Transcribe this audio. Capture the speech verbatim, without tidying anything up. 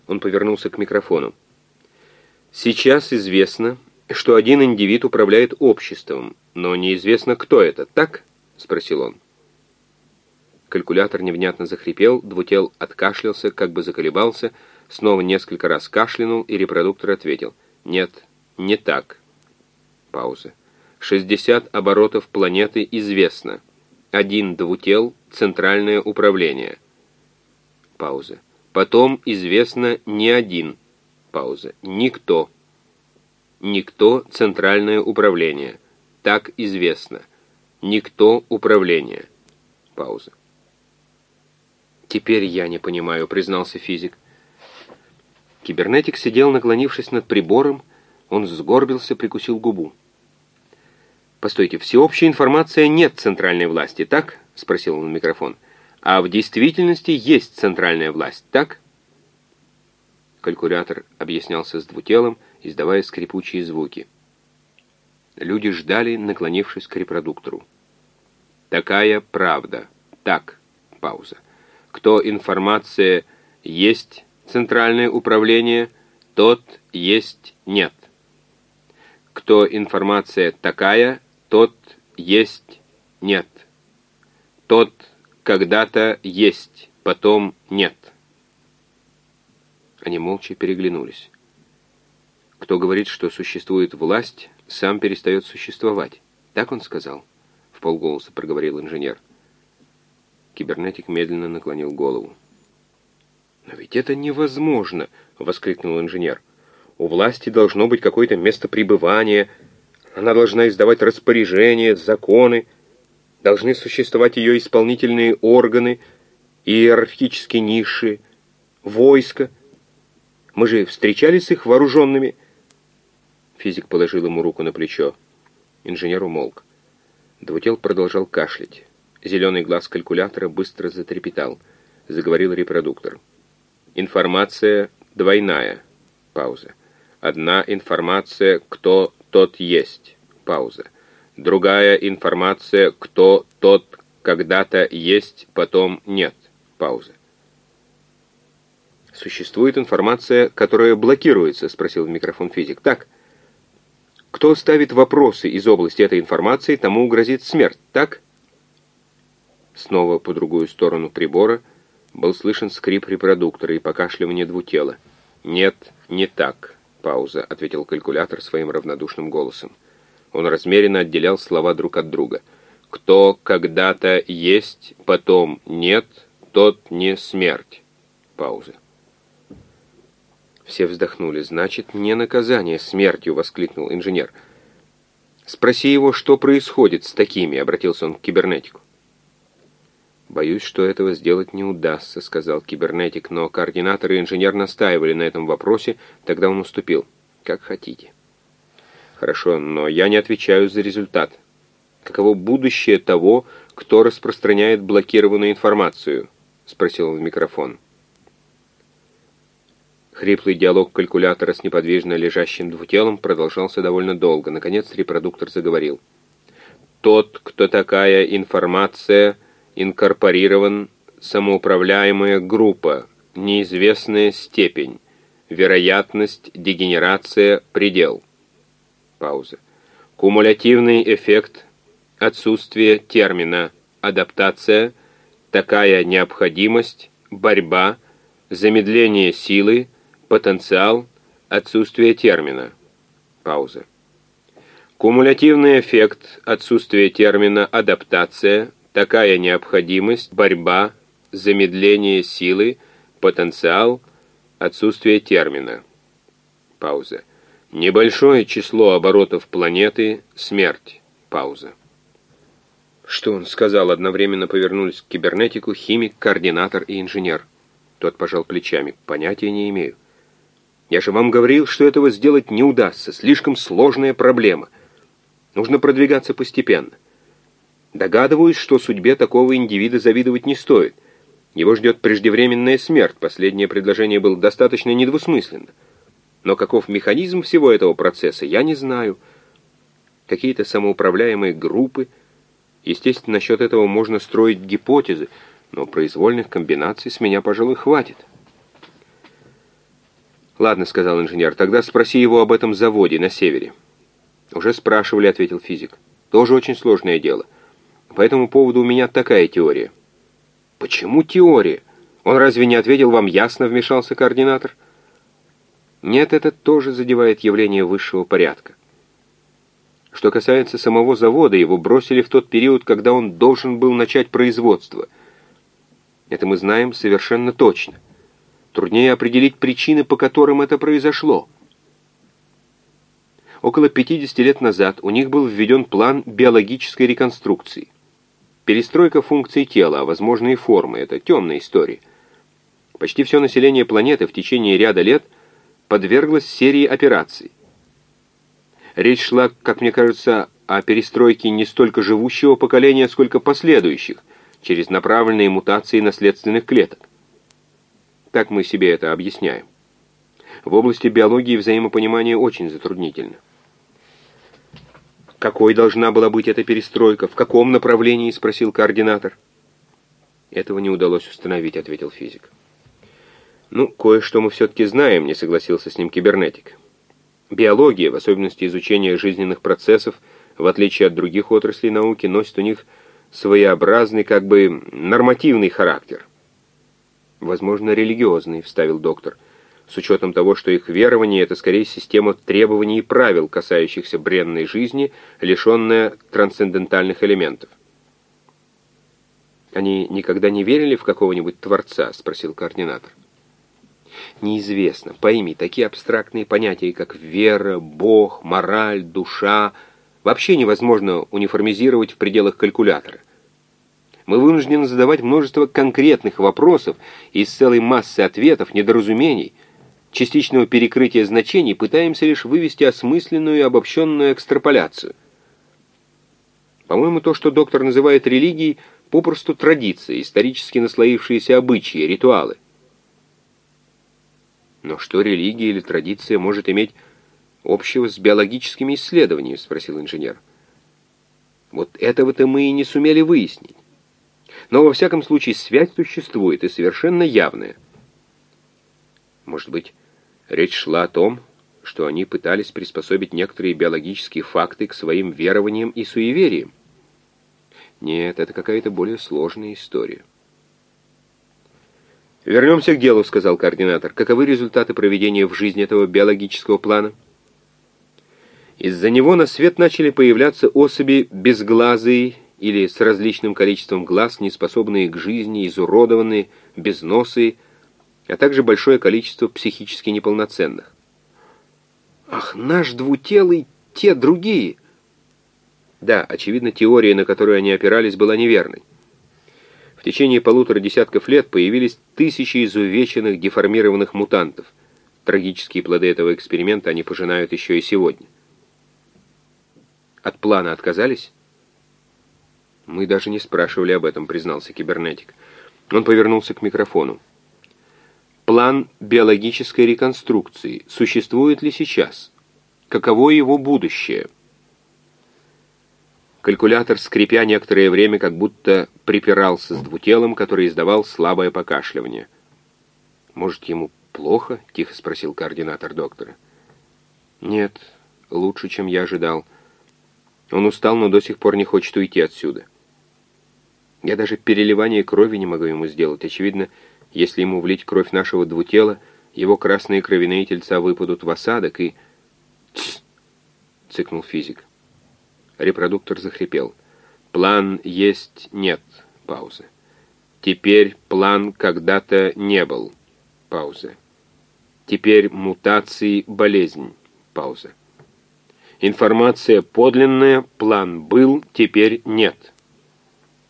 Он повернулся к микрофону. «Сейчас известно, что один индивид управляет обществом, но неизвестно, кто это, так?» — спросил он. Калькулятор невнятно захрипел, Двутел откашлялся, как бы заколебался, снова несколько раз кашлянул, и репродуктор ответил. «Нет, не так». Пауза. «шестьдесят оборотов планеты известно. Один двутел, центральное управление». Пауза. «Потом известно не один». Пауза. «Никто». «Никто, центральное управление». Так известно. «Никто, управление». Пауза. «Теперь я не понимаю», — признался физик. Кибернетик сидел, наклонившись над прибором. Он сгорбился, прикусил губу. «Постойте, всеобщая информация нет центральной власти, так?» — спросил он в микрофон. «А в действительности есть центральная власть, так?» Калькулятор объяснялся с двутелом, издавая скрипучие звуки. Люди ждали, наклонившись к репродуктору. «Такая правда. Так». Пауза. «Кто информация есть центральное управление, тот есть нет. Кто информация такая, тот есть нет. Тот когда-то есть, потом нет». Они молча переглянулись. «Кто говорит, что существует власть, сам перестает существовать. Так он сказал?» — вполголоса проговорил инженер. Кибернетик медленно наклонил голову. «Но ведь это невозможно!» — воскликнул инженер. «У власти должно быть какое-то место пребывания, она должна издавать распоряжения, законы, должны существовать ее исполнительные органы, иерархические ниши, войско. Мы же встречались с их вооруженными...» Физик положил ему руку на плечо. Инженер умолк. Двутел продолжал кашлять. Зеленый глаз калькулятора быстро затрепетал. Заговорил репродуктор. «Информация двойная». Пауза. «Одна информация, кто тот есть». Пауза. «Другая информация, кто тот когда-то есть, потом нет». Пауза. «Существует информация, которая блокируется?» — спросил в микрофон физик. «Так? Кто ставит вопросы из области этой информации, тому грозит смерть, так?» Снова по другую сторону прибора был слышен скрип репродуктора и покашливание двутела. «Нет, не так». Пауза, — ответил калькулятор своим равнодушным голосом. Он размеренно отделял слова друг от друга. «Кто когда-то есть, потом нет, тот не смерть». Пауза. Все вздохнули. «Значит, не наказание смертью», — воскликнул инженер. «Спроси его, что происходит с такими», — обратился он к кибернетику. «Боюсь, что этого сделать не удастся», — сказал кибернетик, но координатор и инженер настаивали на этом вопросе, тогда он уступил. «Как хотите». «Хорошо, но я не отвечаю за результат. Каково будущее того, кто распространяет блокированную информацию?» — спросил он в микрофон. Хриплый диалог калькулятора с неподвижно лежащим двутелом продолжался довольно долго. Наконец репродуктор заговорил. «Тот, кто такая информация, инкорпорирован, самоуправляемая группа, неизвестная степень, вероятность, дегенерация, предел». Пауза. «Кумулятивный эффект, отсутствие термина, адаптация, такая необходимость, борьба, замедление силы, потенциал, отсутствие термина». Пауза. «Кумулятивный эффект, отсутствие термина, адаптация, такая необходимость, борьба, замедление силы, потенциал, отсутствие термина». Пауза. «Небольшое число оборотов планеты, смерть». Пауза. «Что он сказал?» Одновременно повернулись к кибернетику химик, координатор и инженер. Тот пожал плечами. «Понятия не имею. Я же вам говорил, что этого сделать не удастся. Слишком сложная проблема. Нужно продвигаться постепенно. Догадываюсь, что судьбе такого индивида завидовать не стоит. Его ждет преждевременная смерть. Последнее предложение было достаточно недвусмысленно. Но каков механизм всего этого процесса, я не знаю. Какие-то самоуправляемые группы. Естественно, насчет этого можно строить гипотезы, но произвольных комбинаций с меня, пожалуй, хватит». «Ладно», — сказал инженер, — «тогда спроси его об этом заводе на севере». «Уже спрашивали», — ответил физик. «Тоже очень сложное дело. По этому поводу у меня такая теория». «Почему теория? Он разве не ответил вам ясно?» — вмешался координатор. «Нет, это тоже задевает явление высшего порядка. Что касается самого завода, его бросили в тот период, когда он должен был начать производство. Это мы знаем совершенно точно. Труднее определить причины, по которым это произошло. Около пятидесяти лет назад у них был введен план биологической реконструкции. Перестройка функций тела, а возможно и формы — это темная история. Почти все население планеты в течение ряда лет подверглось серии операций. Речь шла, как мне кажется, о перестройке не столько живущего поколения, сколько последующих, через направленные мутации наследственных клеток. Так мы себе это объясняем. В области биологии взаимопонимание очень затруднительно. «Какой должна была быть эта перестройка? В каком направлении?» — спросил координатор. «Этого не удалось установить», — ответил физик. «Ну, кое-что мы все-таки знаем», — не согласился с ним кибернетик. «Биология, в особенности изучение жизненных процессов, в отличие от других отраслей науки, носит у них своеобразный, как бы нормативный характер». «Возможно, религиозный», — вставил доктор, «с учетом того, что их верование — это скорее система требований и правил, касающихся бренной жизни, лишенная трансцендентальных элементов». «Они никогда не верили в какого-нибудь Творца?» — спросил координатор. «Неизвестно. Пойми, такие абстрактные понятия, как вера, Бог, мораль, душа, вообще невозможно униформизировать в пределах калькулятора. Мы вынуждены задавать множество конкретных вопросов и из целой массы ответов, недоразумений, частичного перекрытия значений пытаемся лишь вывести осмысленную и обобщенную экстраполяцию. По-моему, то, что доктор называет религией, попросту традиции, исторически наслоившиеся обычаи, ритуалы. «Но что религия или традиция может иметь общего с биологическими исследованиями?» — спросил инженер. «Вот этого-то мы и не сумели выяснить. Но во всяком случае связь существует и совершенно явная. Может быть, речь шла о том, что они пытались приспособить некоторые биологические факты к своим верованиям и суевериям? Нет, это какая-то более сложная история». «Вернемся к делу», — сказал координатор. «Каковы результаты проведения в жизнь этого биологического плана?» «Из-за него на свет начали появляться особи безглазые или с различным количеством глаз, неспособные к жизни, изуродованные, безносые, а также большое количество психически неполноценных». «Ах, наш двутелый, те другие!» Да, очевидно, теория, на которую они опирались, была неверной. В течение полутора десятков лет появились тысячи изувеченных, деформированных мутантов. Трагические плоды этого эксперимента они пожинают еще и сегодня. От плана отказались? Мы даже не спрашивали об этом, признался кибернетик. Он повернулся к микрофону. План биологической реконструкции существует ли сейчас? Каково его будущее? Калькулятор, скрипя некоторое время, как будто припирался с двутелом, который издавал слабое покашливание. «Может, ему плохо?» — тихо спросил координатор доктора. «Нет, лучше, чем я ожидал. Он устал, но до сих пор не хочет уйти отсюда. Я даже переливание крови не могу ему сделать. Очевидно, если ему влить кровь нашего двутела, его красные кровяные тельца выпадут в осадок и...» «Тсс!» — цыкнул физик. Репродуктор захрипел. «План есть, нет». Пауза. «Теперь план когда-то не был». Пауза. «Теперь мутации, болезнь». Пауза. «Информация подлинная, план был, теперь нет».